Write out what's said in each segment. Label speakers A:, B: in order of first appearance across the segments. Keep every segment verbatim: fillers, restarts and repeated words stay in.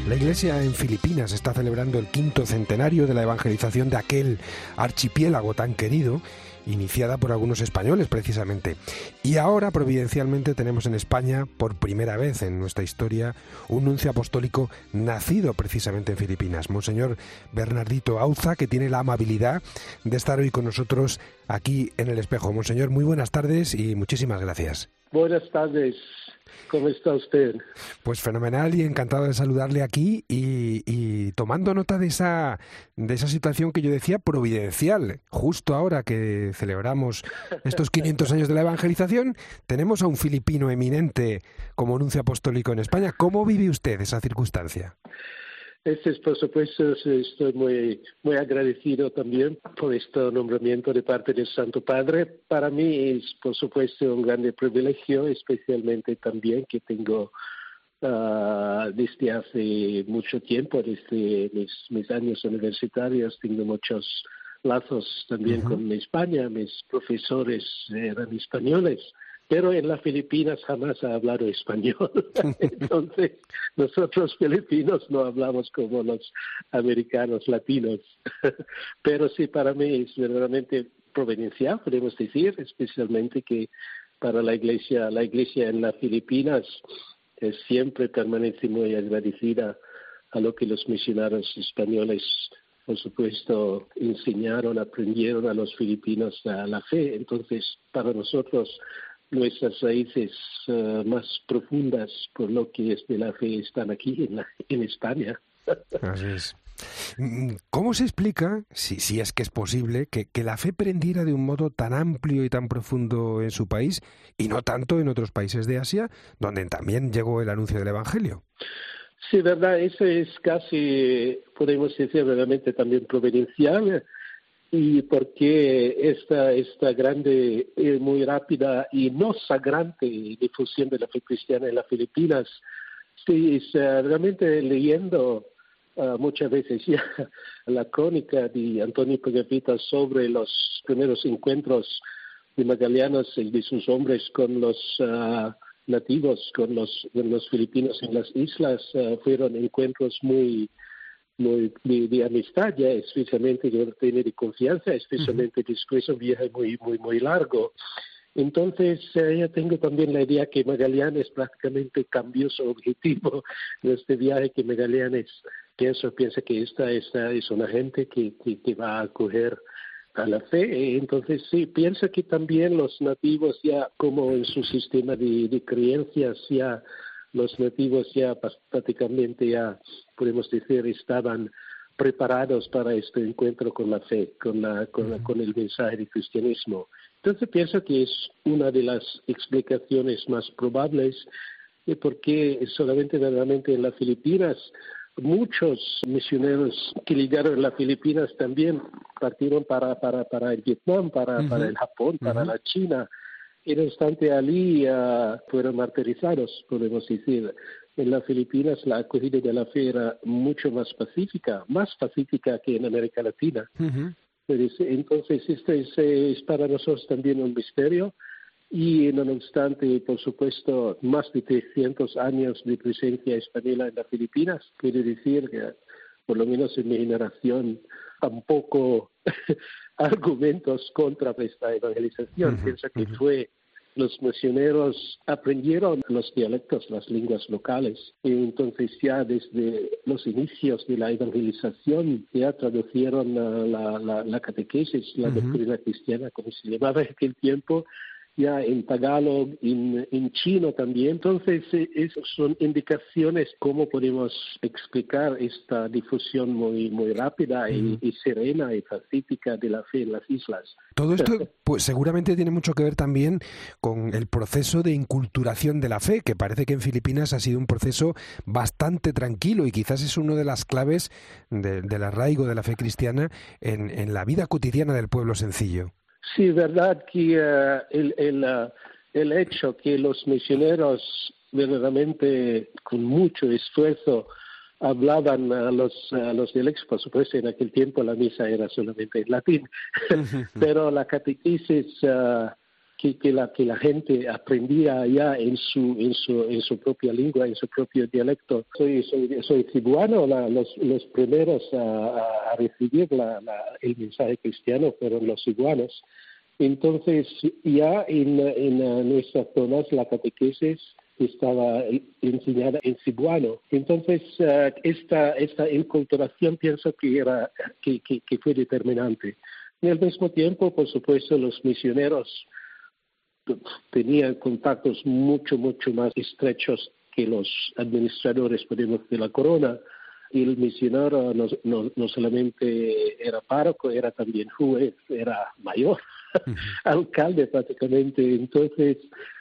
A: La Iglesia en Filipinas está celebrando el quinto centenario de la evangelización de aquel archipiélago tan querido, iniciada por algunos españoles precisamente. Y ahora, providencialmente, tenemos en España, por primera vez en nuestra historia, un nuncio apostólico nacido precisamente en Filipinas, Monseñor Bernardito Auza, que tiene la amabilidad de estar hoy con nosotros aquí en El Espejo. Monseñor, muy buenas tardes y muchísimas gracias.
B: Buenas tardes. ¿Cómo está usted?
A: Pues fenomenal y encantado de saludarle aquí y, y tomando nota de esa de esa situación que yo decía providencial. Justo ahora que celebramos estos quinientos años de la evangelización, tenemos a un filipino eminente como nuncio apostólico en España. ¿Cómo vive usted esa circunstancia?
B: Este es, por supuesto, estoy muy muy agradecido también por este nombramiento de parte del Santo Padre. Para mí es, por supuesto, un grande privilegio, especialmente también que tengo uh, desde hace mucho tiempo, desde mis, mis años universitarios, tengo muchos lazos también uh-huh. con España. Mis profesores eran españoles. Pero en las Filipinas jamás ha hablado español. Entonces, nosotros filipinos no hablamos como los americanos latinos. Pero sí, para mí es verdaderamente providencial, podemos decir, especialmente que para la iglesia, la iglesia en las Filipinas eh, siempre permanece muy agradecida a lo que los misioneros españoles, por supuesto, enseñaron, aprendieron a los filipinos a la fe. Entonces, para nosotros, nuestras raíces uh, más profundas por lo que es de la fe están aquí en, la, en España.
A: Así es. ¿Cómo se explica, si, si es que es posible, que, que la fe prendiera de un modo tan amplio y tan profundo en su país y no tanto en otros países de Asia, donde también llegó el anuncio del Evangelio?
B: Sí, verdad, eso es casi, podemos decir, realmente también providencial. Y porque esta, esta grande, eh, muy rápida y no sangrante difusión de la fe cristiana en las Filipinas, sí, es, uh, realmente leyendo uh, muchas veces ya la crónica de Antonio Pagavita sobre los primeros encuentros de Magallanes y de sus hombres con los uh, nativos, con los, con los filipinos en las islas, uh, fueron encuentros muy muy de, de amistad, ya especialmente de tener confianza, especialmente uh-huh. después de un viaje muy muy muy largo. Entonces eh, ya tengo también la idea que Magallanes prácticamente cambió su objetivo de este viaje, que Magallanes pienso piensa que esta, esta es una gente que, que, que va a acoger a la fe. Entonces sí, pienso que también los nativos ya como en su sistema de, de creencias ya los nativos ya prácticamente ya, podemos decir, estaban preparados para este encuentro con la fe, con, la, con, la, con el mensaje del cristianismo. Entonces pienso que es una de las explicaciones más probables de por qué solamente verdaderamente en las Filipinas muchos misioneros que llegaron a las Filipinas también partieron para, para, para el Vietnam, para, uh-huh. para el Japón, para uh-huh. la China. Y no obstante, allí uh, fueron martirizados, podemos decir. En las Filipinas la acogida de la fe era mucho más pacífica, más pacífica que en América Latina. Uh-huh. Entonces, esto es, es para nosotros también un misterio. Y no obstante, por supuesto, más de trescientos años de presencia española en las Filipinas, quiere decir que, por lo menos en mi generación, tampoco argumentos contra esta evangelización. Uh-huh, Pienso que uh-huh. fue los misioneros aprendieron los dialectos, las lenguas locales, y entonces ya desde los inicios de la evangelización ya traducieron la, la, la, la catequesis, la uh-huh. doctrina cristiana, como se llamaba en aquel tiempo, ya en tagalog, en, en chino también. Entonces, esas son indicaciones cómo podemos explicar esta difusión muy muy rápida y, mm. y serena y pacífica de la fe en las islas.
A: Todo esto, pues seguramente tiene mucho que ver también con el proceso de inculturación de la fe, que parece que en Filipinas ha sido un proceso bastante tranquilo y quizás es una de las claves de, del arraigo de la fe cristiana en, en la vida cotidiana del pueblo sencillo.
B: Sí, verdad que uh, el, el, uh, el hecho que los misioneros verdaderamente con mucho esfuerzo hablaban a los, a los dialectos, por supuesto en aquel tiempo la misa era solamente en latín, pero la catequesis uh, que, que, la, que la gente aprendía ya en su, en su, en su propia lengua, en su propio dialecto. Soy, soy, soy cebuano, la, los, los primeros a, a recibir la, la, el mensaje cristiano fueron los cebuanos. Entonces, ya en, en nuestras zonas la catequesis estaba enseñada en cebuano. Entonces, uh, esta, esta enculturación pienso que, era, que, que, que fue determinante. Y al mismo tiempo, por supuesto, los misioneros tenían contactos mucho, mucho más estrechos que los administradores, podemos decir, de la corona. Y el misionero no, no, no solamente era párroco, era también juez, era mayor, uh-huh. alcalde prácticamente. Entonces,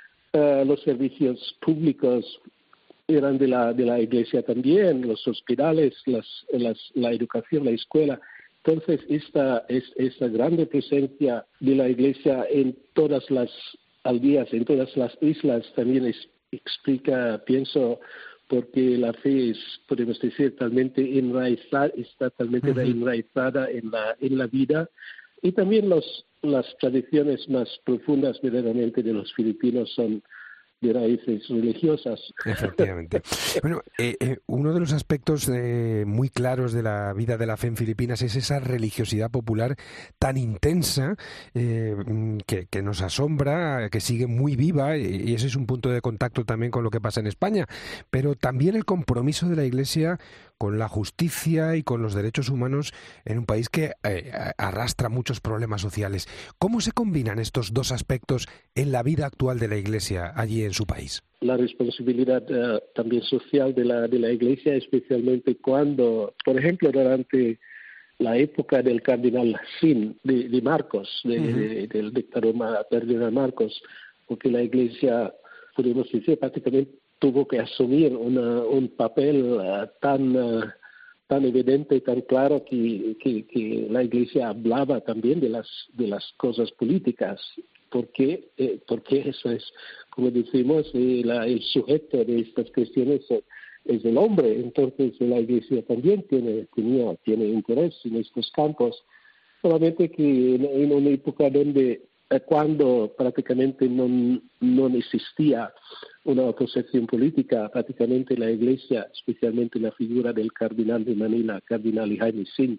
B: uh, los servicios públicos eran de la de la iglesia también, los hospitales, las, las, la educación, la escuela. Entonces, esta, es, esta grande presencia de la iglesia en todas las aldeas, en todas las islas, también es, explica, pienso, porque la fe es, podemos decir, talmente enraizada, está talmente uh-huh. enraizada en la, en la vida. Y también los, las tradiciones más profundas verdaderamente de los filipinos son de raíces religiosas.
A: Efectivamente. Bueno, eh, eh, uno de los aspectos eh, muy claros de la vida de la fe en Filipinas es esa religiosidad popular tan intensa eh, que, que nos asombra, que sigue muy viva, y ese es un punto de contacto también con lo que pasa en España, pero también el compromiso de la Iglesia con la justicia y con los derechos humanos en un país que eh, arrastra muchos problemas sociales. ¿Cómo se combinan estos dos aspectos en la vida actual de la Iglesia allí en su país?
B: La responsabilidad uh, también social de la de la Iglesia, especialmente cuando, por ejemplo, durante la época del cardenal Sin de, de Marcos, de, uh-huh. de, del dictador cardenal Marcos, porque la Iglesia, podemos decir, prácticamente tuvo que asumir una, un papel uh, tan uh, tan evidente y tan claro que, que, que la Iglesia hablaba también de las de las cosas políticas, porque eh, porque eso es, como decimos, eh, la, el sujeto de estas cuestiones es el hombre. Entonces la Iglesia también tiene tenía tiene interés en estos campos, solamente que en, en una época donde cuando prácticamente no, no existía una oposición política, prácticamente la Iglesia, especialmente la figura del cardenal de Manila, cardenal Jaime Sin,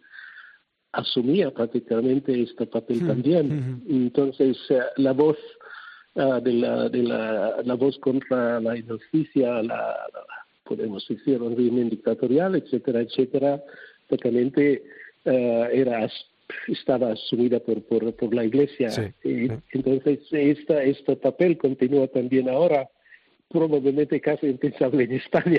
B: asumía prácticamente este papel sí. también. Entonces, uh, la voz uh, de, la, de la, la voz contra la injusticia, la, la, podemos decir, un régimen dictatorial, etcétera, etcétera, prácticamente uh, era estaba asumida por, por, por la Iglesia. Sí, y, sí. Entonces, esta, este papel continúa también ahora, probablemente casi impensable en España,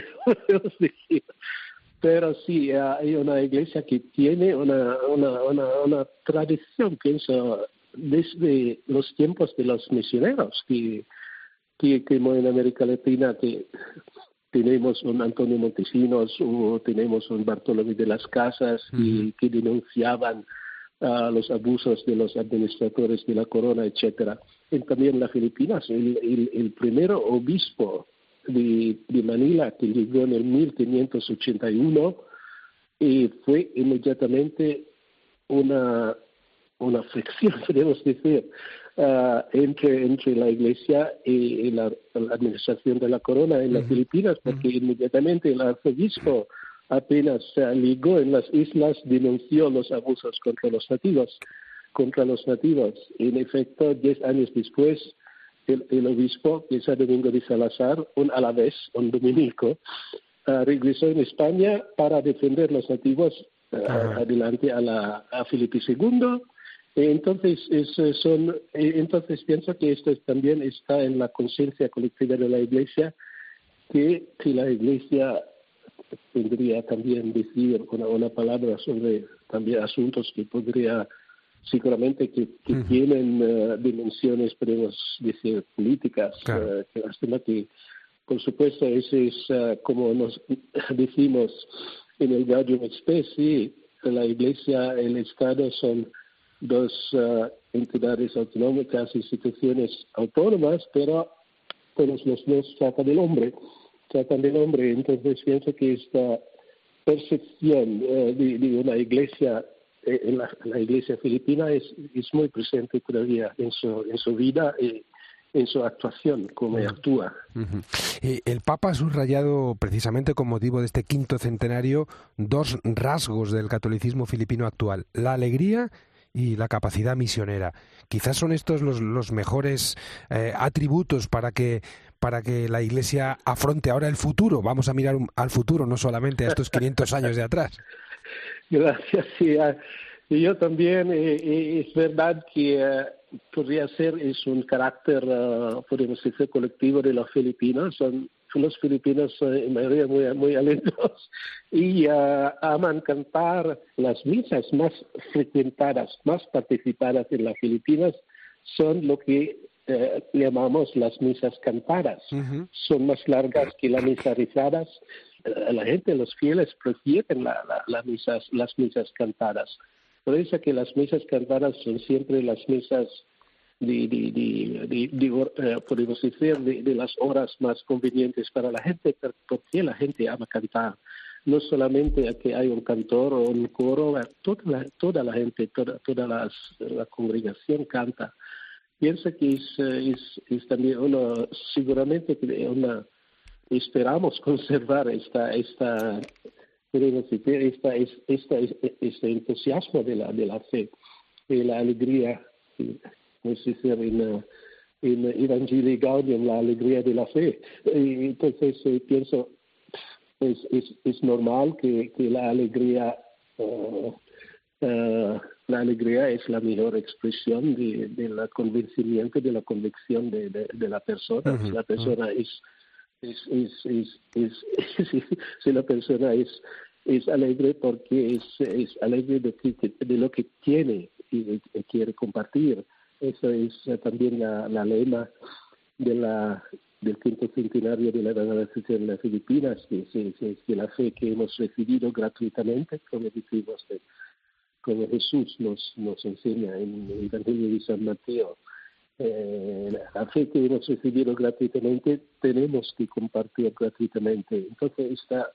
B: pero sí, hay una Iglesia que tiene una, una, una, una tradición, pienso, desde los tiempos de los misioneros, que, que, que en América Latina que tenemos un Antonio Montesinos o tenemos un Bartolomé de las Casas uh-huh. y, que denunciaban a uh, los abusos de los administradores de la corona, etcétera. Y también en las Filipinas, el, el, el primer obispo de, de Manila, que llegó en el mil quinientos ochenta y uno, y fue inmediatamente una, una fricción, podemos decir, uh, entre, entre la Iglesia y, y la, la administración de la corona en las uh-huh. Filipinas, porque uh-huh. inmediatamente el arzobispo apenas se ligó en las islas, denunció los abusos contra los nativos, contra los nativos. En efecto, diez años después, el, el obispo, que es San Domingo de Salazar, un alavés, un dominico, uh, regresó en España para defender los nativos uh, adelante a la a Felipe segundo. Entonces, es, son, entonces pienso que esto también está en la conciencia colectiva de la Iglesia, que si la Iglesia tendría también decir una, una palabra sobre también asuntos que podría seguramente que, que uh-huh. tienen uh, dimensiones, podemos decir, políticas. Claro. Uh, que lástima que, por supuesto, eso es uh, como nos decimos en el Gaudium et Spes, sí, la Iglesia y el Estado son dos uh, entidades autonómicas, instituciones autónomas, pero todos los dos tratan del hombre. tratan del hombre. Entonces pienso que esta percepción uh, de, de una Iglesia en la, la Iglesia filipina es, es muy presente todavía en su, en su vida y en su actuación, como uh-huh. actúa.
A: Uh-huh. Eh, el Papa ha subrayado precisamente con motivo de este quinto centenario dos rasgos del catolicismo filipino actual: la alegría y la capacidad misionera. Quizás son estos los, los mejores eh, atributos para que para que la Iglesia afronte ahora el futuro. Vamos a mirar un, al futuro, no solamente a estos quinientos años de atrás.
B: Gracias, sí. Y yo también, eh, es verdad que eh, podría ser, es un carácter, uh, podemos decir, colectivo de los filipinos. Son los filipinos uh, en mayoría muy, muy alegres y uh, aman cantar. Las misas más frecuentadas, más participadas en las Filipinas son lo que eh, llamamos las misas cantadas. Uh-huh. Son más largas que las misas rezadas. Uh, la gente, los fieles, prefieren la, la, la misas, las misas cantadas. Por eso que las misas cantadas son siempre las misas de, de, de, de, de uh, podemos decir, de, de las horas más convenientes para la gente, porque la gente ama cantar. No solamente a que hay un cantor o un coro, toda la, toda la gente, toda, toda las, la congregación canta. Pienso que es, es, es también una, seguramente una, esperamos conservar esta, esta, esta, esta, esta, este entusiasmo de la, de la fe, de la alegría, es decir, en, en Evangelii Gaudium, la alegría de la fe. Y entonces eh, pienso, es, es, es normal que, que la alegría uh, uh, la alegría es la mejor expresión de, de la convencimiento, de la convicción de, de, de la persona. Uh-huh. Si la persona es, es, es, es, es, es si, si la persona es, es alegre porque es, es alegre de, que, de lo que tiene y, y quiere compartir. Eso es también la, la lema de la del quinto centenario de la evangelización en las Filipinas, que es, que la fe que hemos recibido gratuitamente, como decimos, de, como Jesús nos, nos enseña en el Evangelio de San Mateo. Eh, la fe que hemos recibido gratuitamente tenemos que compartir gratuitamente. Entonces, está,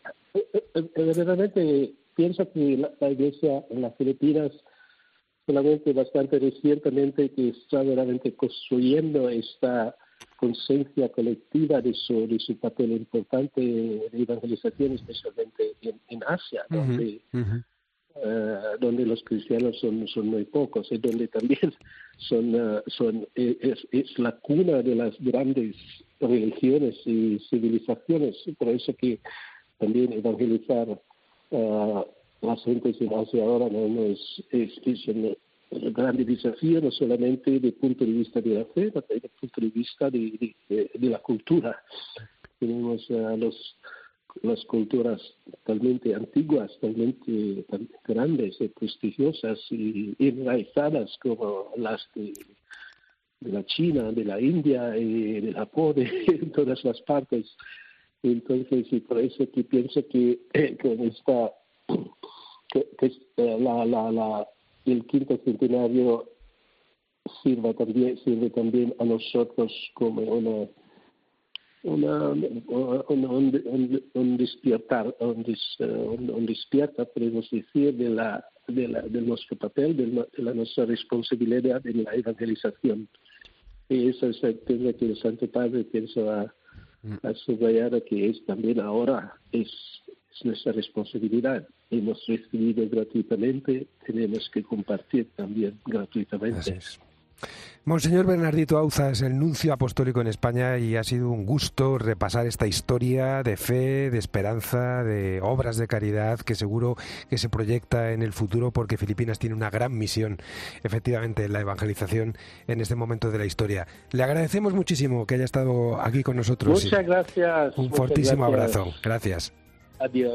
B: verdaderamente pienso que la, la Iglesia en las Filipinas, solamente bastante recientemente, que está verdaderamente construyendo esta conciencia colectiva de su, de su papel importante de evangelización, especialmente en, en Asia, uh-huh, donde, uh-huh. Uh, donde los cristianos son, son muy pocos y donde también son, uh, son es, es la cuna de las grandes religiones y civilizaciones. Por eso que también evangelizar uh, las gentes en Asia ahora no, no es, es, es un un gran desafío, no solamente desde el punto de vista de la fe, pero desde el punto de vista de, de, de la cultura. Tenemos uh, los, las culturas totalmente antiguas, totalmente tan grandes y prestigiosas y enraizadas como las de, de la China, de la India y de Japón, en todas las partes. Entonces, y por eso que pienso que eh, con esta que, que eh, la, la, la el quinto centenario sirva también, sirve también a nosotros como una, una, una un, un, un despiertar, un, des, un, un despierta, podemos decir, de la, de la, de nuestro papel, de, la, de la nuestra responsabilidad en la evangelización. Y eso es el tema que el Santo Padre pienso a, a subrayar, que es también ahora es es nuestra responsabilidad. Hemos recibido gratuitamente, tenemos que compartir también gratuitamente.
A: Así es. Monseñor Bernardito Auza es el nuncio apostólico en España y ha sido un gusto repasar esta historia de fe, de esperanza, de obras de caridad que seguro que se proyecta en el futuro, porque Filipinas tiene una gran misión, efectivamente, en la evangelización en este momento de la historia. Le agradecemos muchísimo que haya estado aquí con nosotros.
B: Muchas gracias.
A: Un
B: muchas
A: fortísimo
B: gracias.
A: abrazo. Gracias.
B: Adiós.